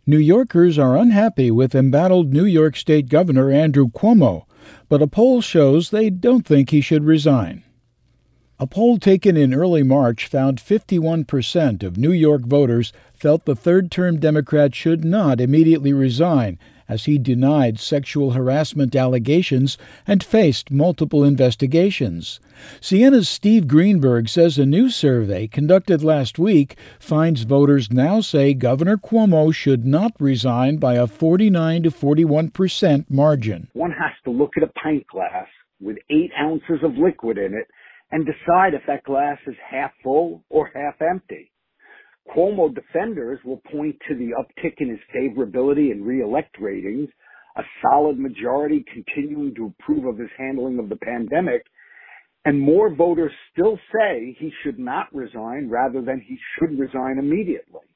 New Yorkers are unhappy with embattled New York State Governor Andrew Cuomo, but a poll shows they don't think he should resign. A poll taken in early March found 51% of New York voters felt the third-term Democrat should not immediately resign, as he denied sexual harassment allegations and faced multiple investigations. Sienna's Steve Greenberg says a new survey conducted last week finds voters now say Governor Cuomo should not resign by a 49 to 41% margin. One has to look at a pint glass with 8 ounces of liquid in it and decide if that glass is half full or half empty. Cuomo defenders will point to the uptick in his favorability and re-elect ratings, a solid majority continuing to approve of his handling of the pandemic, and more voters still say he should not resign rather than he should resign immediately.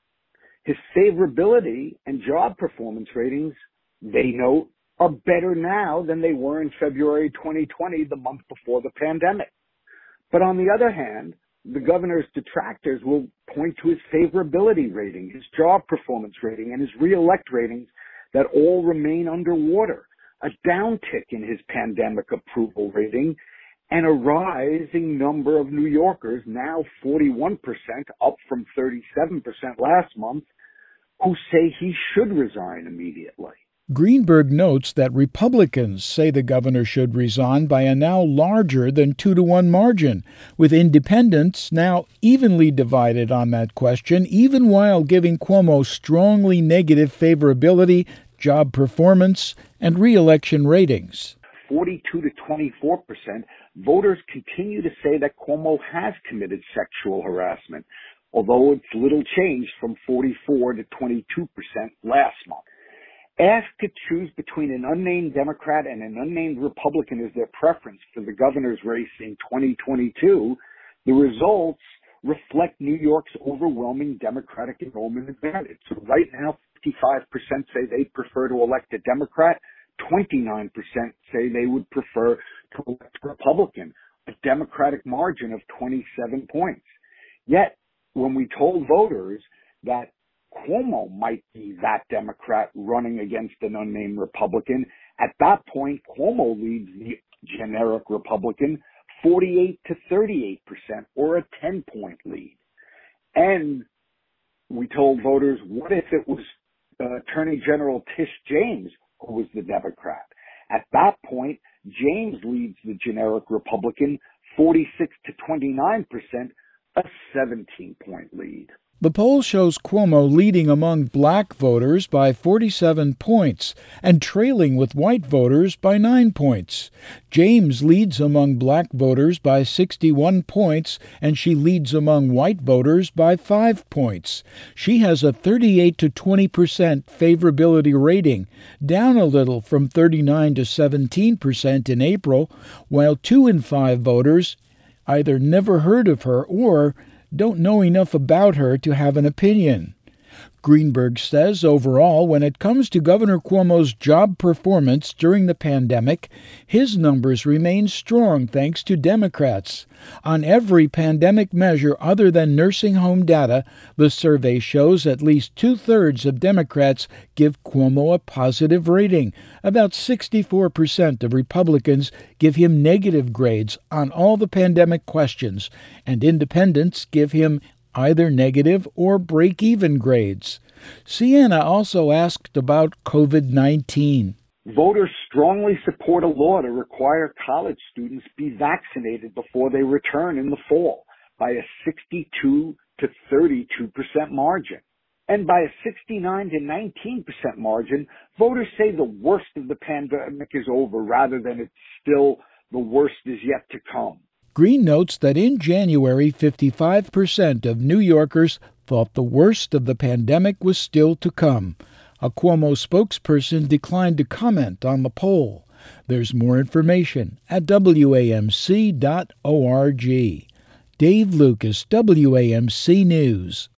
His favorability and job performance ratings, they note, are better now than they were in February 2020, the month before the pandemic. But on the other hand, the governor's detractors will point to his favorability rating, his job performance rating, and his re-elect ratings that all remain underwater, a downtick in his pandemic approval rating, and a rising number of New Yorkers, now 41%, up from 37% last month, who say he should resign immediately. Greenberg notes that Republicans say the governor should resign by a now larger than 2-to-1 margin, with independents now evenly divided on that question, even while giving Cuomo strongly negative favorability, job performance, and re-election ratings. 42 to 24%, voters continue to say that Cuomo has committed sexual harassment, although it's little changed from 44 to 22% last month. Asked to choose between an unnamed Democrat and an unnamed Republican as their preference for the governor's race in 2022, the results reflect New York's overwhelming Democratic enrollment advantage. So right now, 55% say they prefer to elect a Democrat, 29% say they would prefer to elect a Republican, a Democratic margin of 27 points. Yet, when we told voters that Cuomo might be that Democrat running against an unnamed Republican, at that point, Cuomo leads the generic Republican 48 to 38%, or a 10-point lead. And we told voters, what if it was Attorney General Tish James who was the Democrat? At that point, James leads the generic Republican 46 to 29%, a 17-point lead. The poll shows Cuomo leading among black voters by 47 points and trailing with white voters by 9 points. James leads among black voters by 61 points, and she leads among white voters by 5 points. She has a 38 to 20% favorability rating, down a little from 39 to 17% in April, while 2 in 5 voters either never heard of her or don't know enough about her to have an opinion. Greenberg says overall, when it comes to Governor Cuomo's job performance during the pandemic, his numbers remain strong thanks to Democrats. On every pandemic measure other than nursing home data, the survey shows at least 2/3 of Democrats give Cuomo a positive rating. About 64% of Republicans give him negative grades on all the pandemic questions, and independents give him either negative or break-even grades. Sienna also asked about COVID-19. Voters strongly support a law to require college students be vaccinated before they return in the fall by a 62 to 32% margin. And by a 69 to 19% margin, voters say the worst of the pandemic is over rather than it's still the worst is yet to come. Green notes that in January, 55% of New Yorkers thought the worst of the pandemic was still to come. A Cuomo spokesperson declined to comment on the poll. There's more information at WAMC.org. Dave Lucas, WAMC News.